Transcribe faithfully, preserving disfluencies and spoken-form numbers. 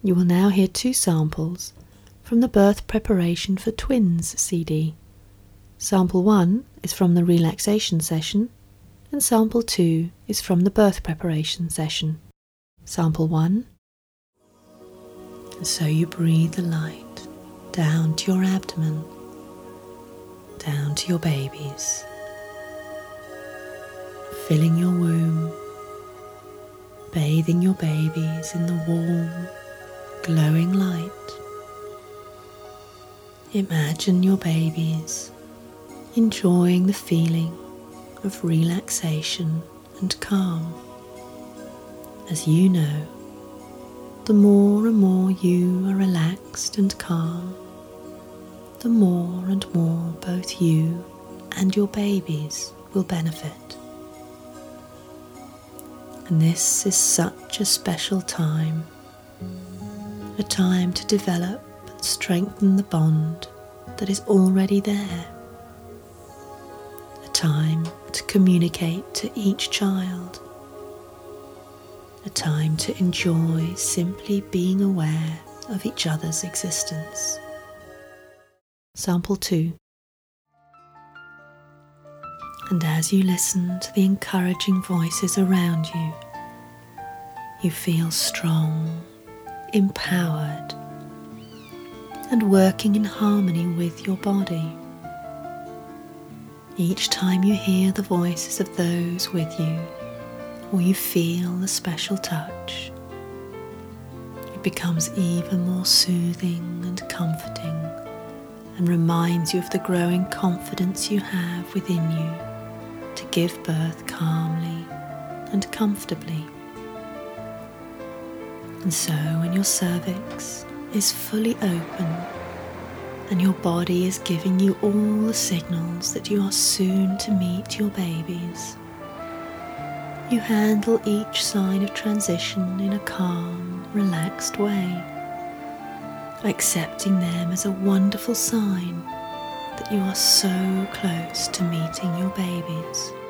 You will now hear two samples from the Birth Preparation for Twins C D. Sample one is from the relaxation session and sample two is from the birth preparation session. Sample one. And so you breathe the light down to your abdomen, down to your babies, filling your womb, bathing your babies in the warm, glowing light. Imagine your babies enjoying the feeling of relaxation and calm. As you know, the more and more you are relaxed and calm, the more and more both you and your babies will benefit. And this is such a special time, a time to develop and strengthen the bond that is already there, a time to communicate to each child, a time to enjoy simply being aware of each other's existence. Sample two. And as you listen to the encouraging voices around you, you feel strong, empowered, and working in harmony with your body. Each time you hear the voices of those with you, or you feel the special touch, it becomes even more soothing and comforting and reminds you of the growing confidence you have within you to give birth calmly and comfortably. And so when your cervix is fully open and your body is giving you all the signals that you are soon to meet your babies, you handle each sign of transition in a calm, relaxed way, accepting them as a wonderful sign that you are so close to meeting your babies.